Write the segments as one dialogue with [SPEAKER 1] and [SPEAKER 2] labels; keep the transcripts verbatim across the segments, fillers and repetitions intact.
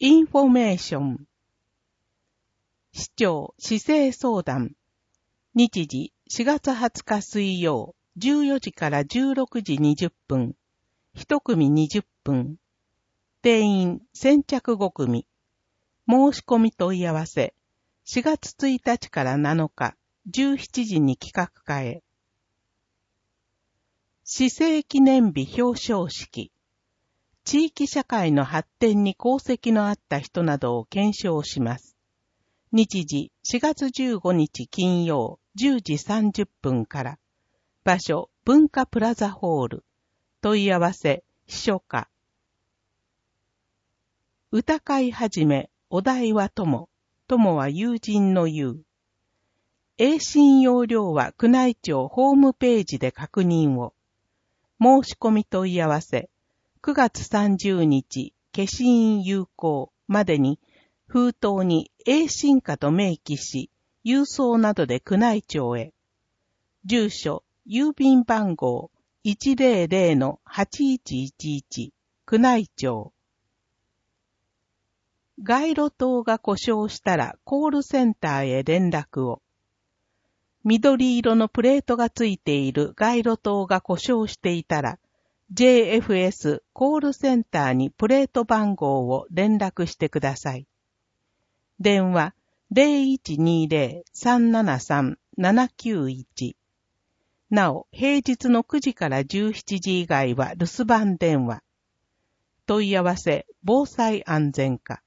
[SPEAKER 1] インフォメーション。市長市政相談。日時しがつはつか水曜、じゅうよじからじゅうろくじにじゅっぷん。一組にじゅっぷん。定員先着ごくみ。申し込み問い合わせ。しがつついたちからなのか、じゅうしちじに企画会。市政記念日表彰式。地域社会の発展に功績のあった人などを顕彰します。日時しがつじゅうごにち金曜じゅうじさんじゅっぷんから。場所文化プラザホール。問い合わせ秘書課。歌会はじめお題は友。友は友人の友。英信要領は宮内庁ホームページで確認を。申し込み問い合わせ。くがつさんじゅうにち、消印有効までに、封筒に英信下と明記し、郵送などで宮内庁へ。住所、郵便番号 いちまるまるのはちいちいちいち、宮内庁。街路灯が故障したらコールセンターへ連絡を。緑色のプレートがついている街路灯が故障していたら、ジェイエフエス コールセンターにプレート番号を連絡してください。電話 ゼロいちにゼロ さんななさん ななきゅういち。なお、平日のくじからじゅうしちじ以外は留守番電話。問い合わせ、防災安全課。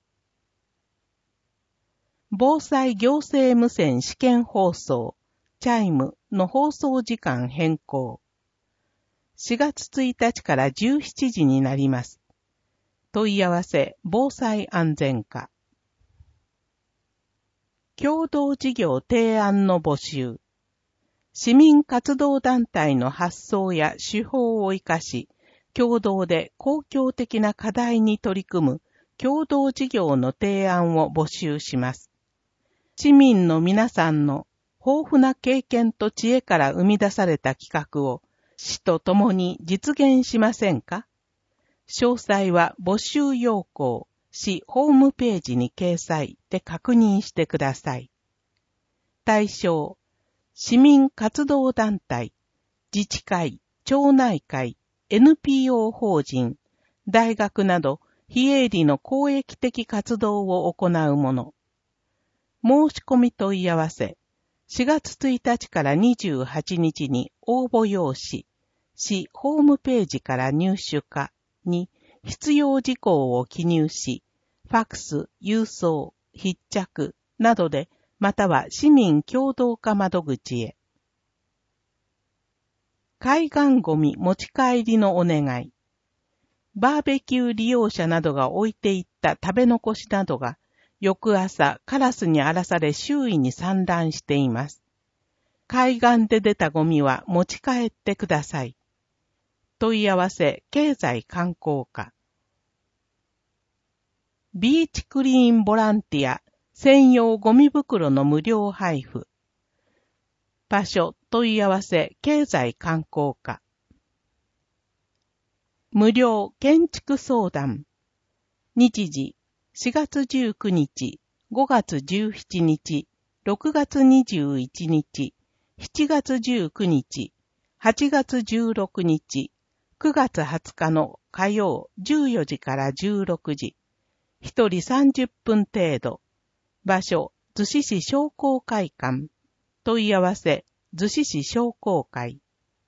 [SPEAKER 1] 防災行政無線試験放送、チャイムの放送時間変更。しがつついたちからじゅうしちじになります。問い合わせ、防災安全課。共同事業提案の募集。市民活動団体の発想や手法を活かし、共同で公共的な課題に取り組む共同事業の提案を募集します。市民の皆さんの豊富な経験と知恵から生み出された企画を市と共に実現しませんか？詳細は募集要項、市ホームページに掲載で確認してください。対象、市民活動団体、自治会、町内会、エヌピーオー 法人、大学など非営利の公益的活動を行うもの。申し込み問い合わせ。しがつついたちからにじゅうはちにちに応募用紙、市ホームページから入手可に必要事項を記入し、ファックス、郵送、筆着などで、または市民協同課窓口へ。海岸ゴミ持ち帰りのお願い。バーベキュー利用者などが置いていった食べ残しなどが、翌朝、カラスに荒らされ周囲に散乱しています。海岸で出たゴミは持ち帰ってください。問い合わせ、経済観光課。ビーチクリーンボランティア、専用ゴミ袋の無料配布。場所、問い合わせ、経済観光課。無料建築相談。日時、しがつじゅうくにち、ごがつじゅうしちにち、ろくがつにじゅういちにち、しちがつじゅうくにち、はちがつじゅうろくにち、くがつはつかの火曜じゅうよじからじゅうろくじ、一人さんじゅっぷん程度。場所、逗子市商工会館。問い合わせ、逗子市商工会。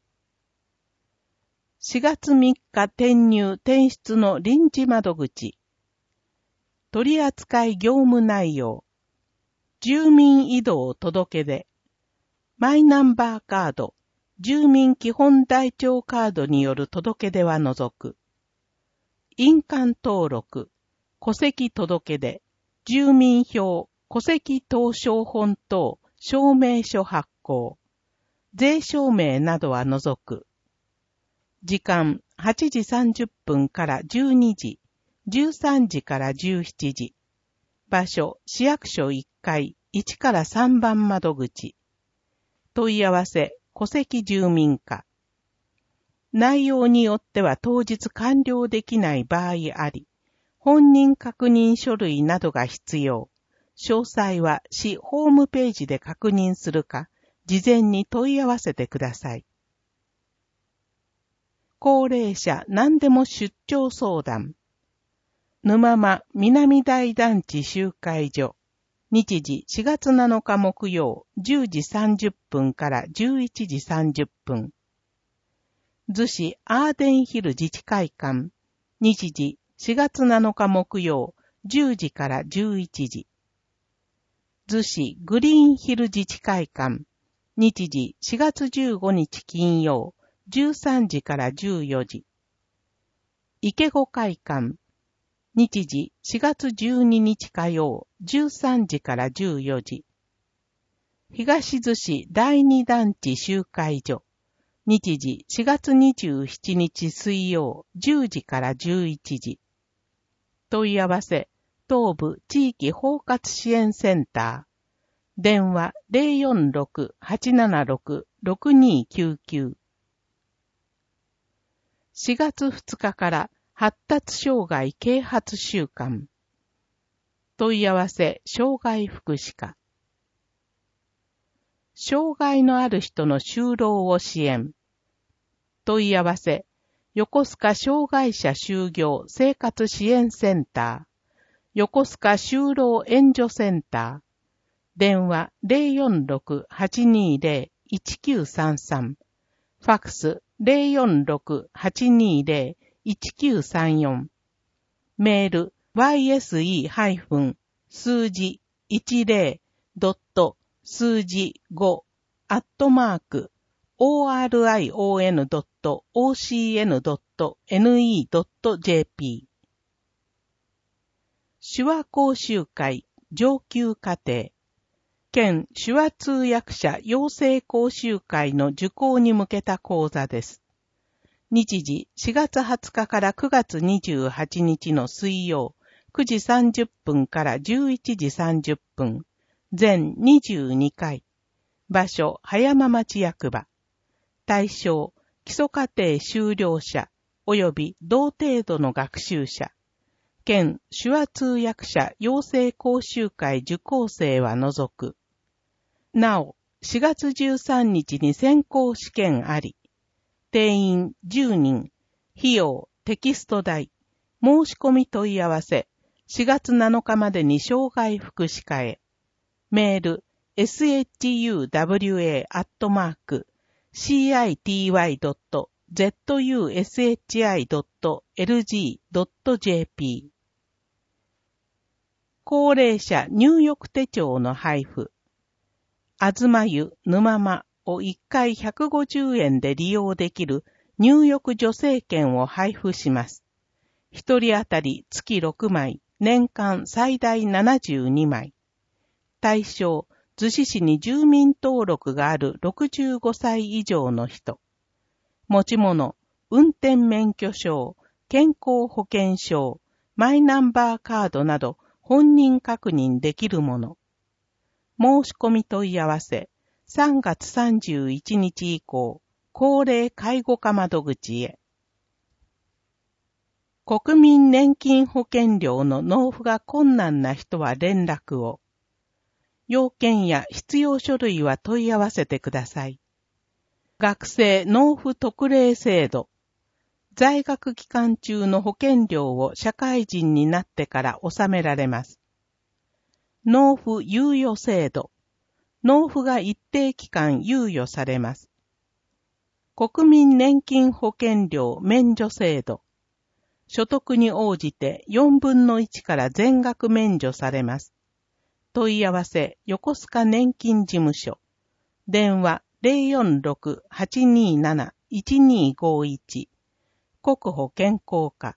[SPEAKER 1] しがつみっか転入転出の臨時窓口。取扱業務内容。住民移動届出。マイナンバーカード、住民基本台帳カードによる届け出は除く。印鑑登録、戸籍届け出、住民票、戸籍謄商本等、証明書発行。税証明などは除く。時間、はちじさんじゅっぷんからじゅうにじ。じゅうさんじからじゅうしちじ。場所、市役所いっかい、いちからさんばん窓口。問い合わせ、戸籍住民課。内容によっては当日完了できない場合あり、 本人確認書類などが必要。詳細は市ホームページで確認するか、事前に問い合わせてください。高齢者何でも出張相談。沼間南大団地集会所。日時しがつなのか木曜じゅうじさんじゅっぷんからじゅういちじさんじゅっぷん。逗子アーデンヒル自治会館。日時しがつなのか木曜じゅうじからじゅういちじ。逗子グリーンヒル自治会館。日時しがつじゅうごにち金曜じゅうさんじからじゅうよじ。池子会館。日時しがつじゅうににち火曜じゅうさんじからじゅうよじ。東逗子第二団地集会所。日時しがつにじゅうしちにち水曜じゅうじからじゅういちじ。問い合わせ、東部地域包括支援センター。電話 ゼロよんろく はちななろく ろくにきゅうきゅう。しがつふつかから発達障害啓発週間。問い合わせ、障害福祉課。障害のある人の就労を支援。問い合わせ、横須賀障害者就業生活支援センター。横須賀就労援助センター。電話 ゼロよんろく はちにゼロ いちきゅうさんさん。ファックス ゼロよんろく はちにゼロ いちきゅうさんよん。メール ワイエスイー 数字 いちゼロ 数字 ご アットマーク オーアールアイオーエヌ ドット オーシーエヌ ドット エヌイー ドット ジェーピー。手話講習会上級課程。県手話通訳者養成講習会の受講に向けた講座です。日時しがつはつかからくがつにじゅうはちにちの水曜くじさんじゅっぷんからじゅういちじさんじゅっぷん。全にじゅうにかい。場所葉山町役場。対象基礎課程修了者及び同程度の学習者。県手話通訳者養成講習会受講生は除く。なお、しがつじゅうさんにちに選考試験あり。定員じゅうにん。費用テキスト代。申し込み問い合わせ。しがつなのかまでに障害福祉課へ。メール エスエイチユーダブリューエー アットマーク シーアイティーワイ ドット ゼットユーエスエイチアイ ドット エルジー ドット ジェーピー。高齢者入浴手帳の配布。あずま湯沼間をいっかいひゃくごじゅうえんで利用できる入浴助成券を配布します。一人当たり月ろくまい、年間最大ななじゅうにまい。対象、逗子市に住民登録があるろくじゅうごさい以上の人。持ち物、運転免許証、健康保険証、マイナンバーカードなど本人確認できるもの。申し込み問い合わせ、さんがつさんじゅういちにち以降、高齢介護課窓口へ。国民年金保険料の納付が困難な人は連絡を。要件や必要書類は問い合わせてください。学生納付特例制度。在学期間中の保険料を社会人になってから納められます。納付猶予制度。納付が一定期間猶予されます。国民年金保険料免除制度。所得に応じてよんぶんのいちから全額免除されます。問い合わせ、横須賀年金事務所。電話 ゼロよんろく はちにーなな いちにーごいち。国保健康課。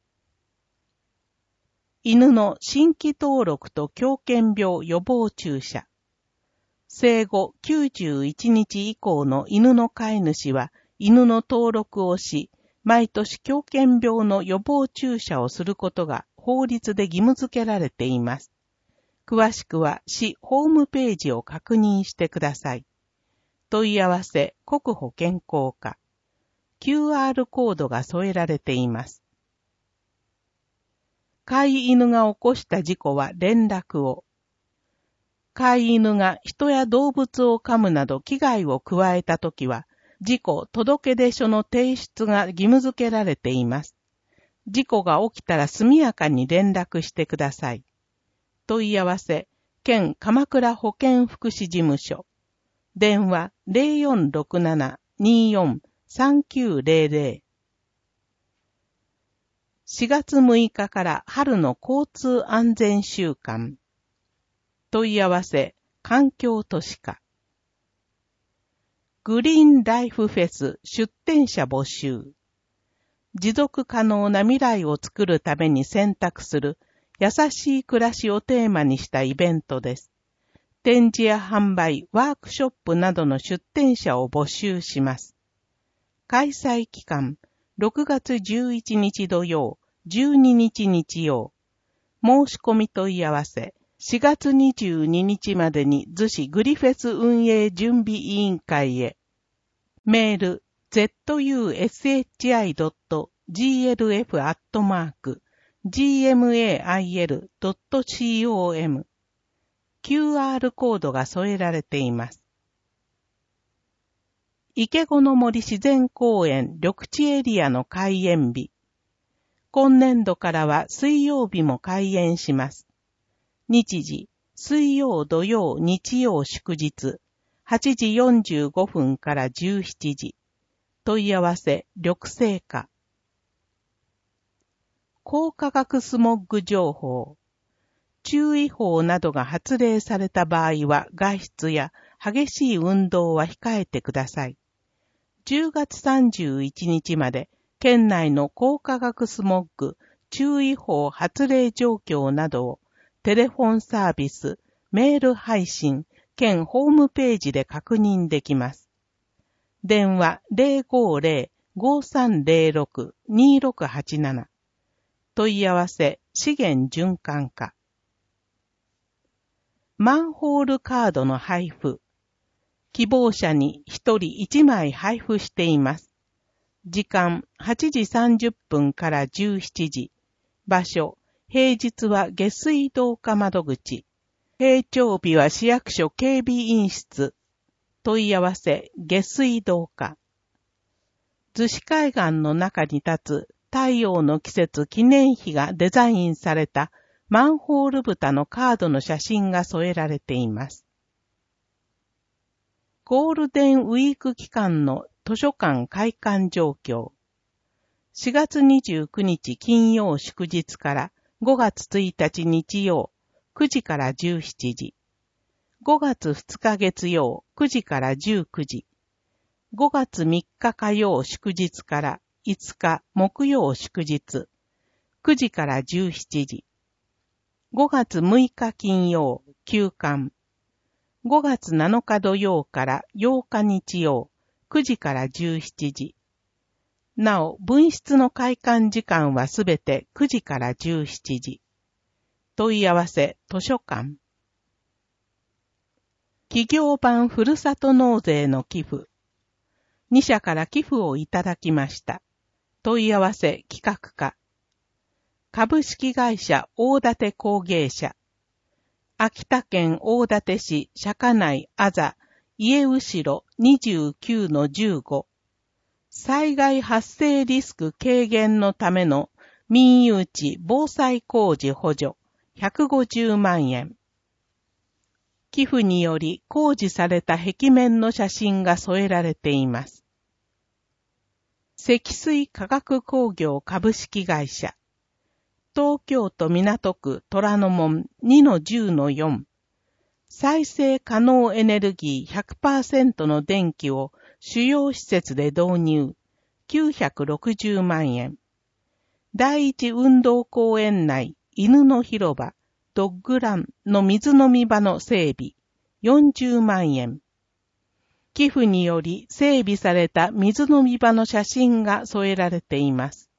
[SPEAKER 1] 犬の新規登録と狂犬病予防注射。生後きゅうじゅういちにち以降の犬の飼い主は犬の登録をし、毎年狂犬病の予防注射をすることが法律で義務付けられています。詳しくは市ホームページを確認してください。問い合わせ国保健康課。キューアール コードが添えられています。 飼い犬が起こした事故は連絡を。飼い犬が人や動物を噛むなど危害を加えたときは、事故届出書の提出が義務付けられています。事故が起きたら速やかに連絡してください。問い合わせ、県鎌倉保健福祉事務所。電話 ゼロよんろくなな にーよん さんきゅうゼロゼロ。しがつむいかから春の交通安全週間。問い合わせ、環境都市課。グリーンライフフェス出展者募集。持続可能な未来を作るために選択する優しい暮らしをテーマにしたイベントです。展示や販売、ワークショップなどの出展者を募集します。開催期間、ろくがつじゅういちにち土曜、じゅうににち日曜。申し込み問い合わせ、しがつにじゅうににちまでに逗子グリフェス運営準備委員会へ。メール、ゼットユーエスエイチアイドットジーエルエフアットマークジーエムエーアイエルドットコム。キューアール コードが添えられています。池子の森自然公園緑地エリアの開園日。今年度からは水曜日も開園します。日時、水曜、土曜、日曜、祝日、はちじよんじゅうごふんからじゅうしちじ。問い合わせ、緑生課。高化学スモッグ情報。注意報などが発令された場合は外出や激しい運動は控えてください。じゅうがつさんじゅういちにちまで県内の高化学スモッグ注意報発令状況などをテレフォンサービス、メール配信、県ホームページで確認できます。電話 ゼロごゼロ ごさんゼロろく にろくはちなな。問い合わせ、資源循環課。マンホールカードの配布。希望者にひとりいちまい配布しています。時間はちじさんじゅっぷんからじゅうしちじ。場所、平日は下水道課窓口。平常日は市役所警備員室。問い合わせ、下水道課。逗子海岸の中に立つ太陽の季節記念碑がデザインされたマンホール蓋のカードの写真が添えられています。ゴールデンウィーク期間の図書館開館状況。しがつにじゅうくにち金曜祝日からごがつついたち日曜くじからじゅうしちじ。ごがつふつか月曜くじからじゅうくじ。ごがつみっか火曜祝日からいつか木曜祝日くじからじゅうしちじ。ごがつむいか金曜休館。ごがつなのか土曜からようか日曜くじからじゅうしちじ。なお、分室の開館時間はすべてくじからじゅうしちじ。問い合わせ、図書館。企業版ふるさと納税の寄付。にしゃから寄付をいただきました。問い合わせ、企画課。株式会社大館工芸社。秋田県大館市釈内あざ家後ろ にじゅうきゅうのじゅうご。災害発生リスク軽減のための民有地防災工事補助ひゃくごじゅうまんえん。寄付により工事された壁面の写真が添えられています。積水化学工業株式会社。東京都港区虎ノ門 にのじゅうのよん。再生可能エネルギー ひゃくパーセント の電気を主要施設で導入きゅうひゃくろくじゅうまんえん。第一運動公園内犬の広場ドッグランの水飲み場の整備よんじゅうまんえん。寄付により整備された水飲み場の写真が添えられています。